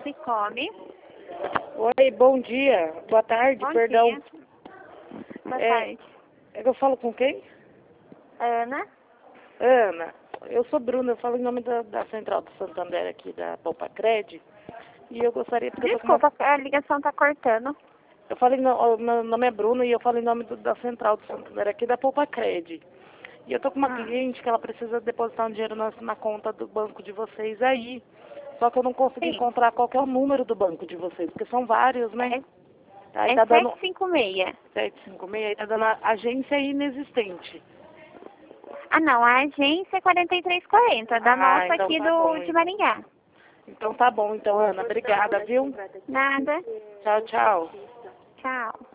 Cicobi. Oi, bom dia. Boa tarde, Bom perdão. dia. Boa tarde. É que eu falo com quem? Ana? Ana. Eu sou Bruna, eu falo em nome da Central do Santander aqui, da Poupa-Cred. E eu gostaria... Porque Desculpa, a ligação tá cortando. Eu falo meu nome é Bruna e eu falo em nome da Central do Santander aqui, da Poupa-Cred. E eu tô com uma cliente que ela precisa depositar um dinheiro na conta do banco de vocês aí. Só que eu não consegui Sim. encontrar qual que é o número do banco de vocês, porque são vários, né? Aí É tá dando 756. 756, aí tá dando a agência inexistente. Ah, não, a agência é 4340, da nossa Então aqui tá bom, de então. Maringá. Então tá bom, então, Ana. Obrigada, viu? Nada. Tchau, tchau. Tchau.